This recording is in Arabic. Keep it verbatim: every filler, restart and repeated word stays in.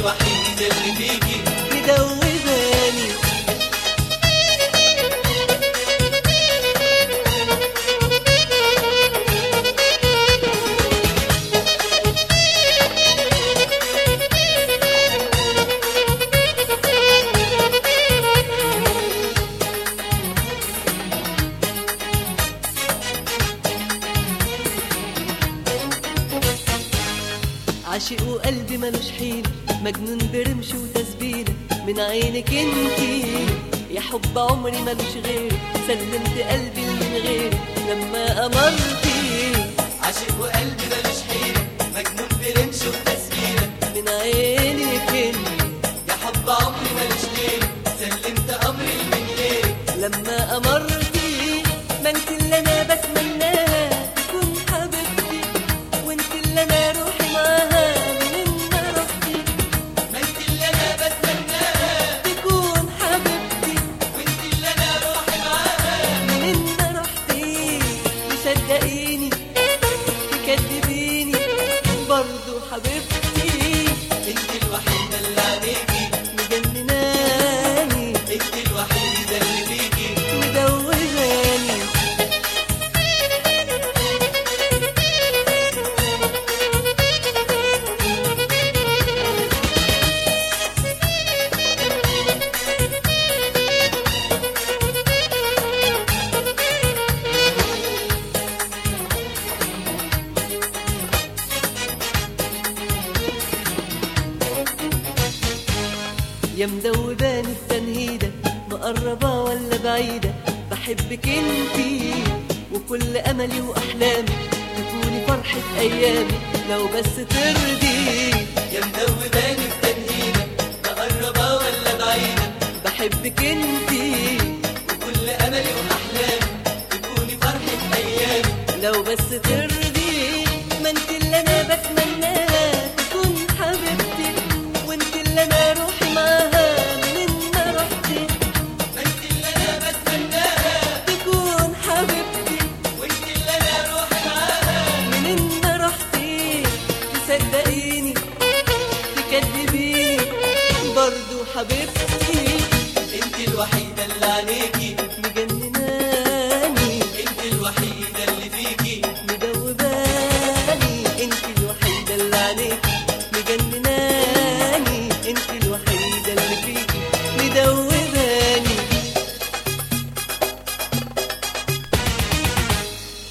الوحيدة اللي فيكي مدوباني. عاشق وقلبي ملوش حيلة، مجنون برمش وتسبيلة من عينك انتي يا حب عمري ملوش غيرك، سلمت قلبي لمن غيرك لما أمرتي. عاشق وقلبي ملوش حيلة، مجنون برمش وتسبيلة من عينك انتي يا حب عمري ملوش غيرك، سلمت أمري لمن غيرك لما أمرتي. ما انت اللي أنا بتمناها تكون حبيبتي، وانت اللي أنا روحي معاها من ما رحتي. ما انت اللي أنا بتمناها تكون حبيبتي وانت اللي أنا روحي معاها. من ما رحتي. تصدقيني تكذبيني برضو حبيبتي، انت الوحيدة اللي عليكي مجنناني انت الوحيدة اللي فيكي مدوباني. يا مدوباني التنهيدة، مقربة ولا بعيدة، بحبك انتي وكل أملي وأحلامي، تكوني فرحة أيامي لو بس ترضي. يا مدوباني التنهيدة، مقربة ولا بعيدة، بحبك انتي وكل أملي وأحلامي، تكوني فرحة أيامي لو بس ترضي. ما انت اللي أنا بتمناها تكون حبيبتي، وانت اللي أنا روحي معاها من ما رحتي. ما انت اللي أنا بتمناها تكون حبيبتي وانت اللي أنا روحي معاها. من ما رحتي. تصدقيني تكذبيني برضو حبيبتي، انت الوحيدة اللي عليكي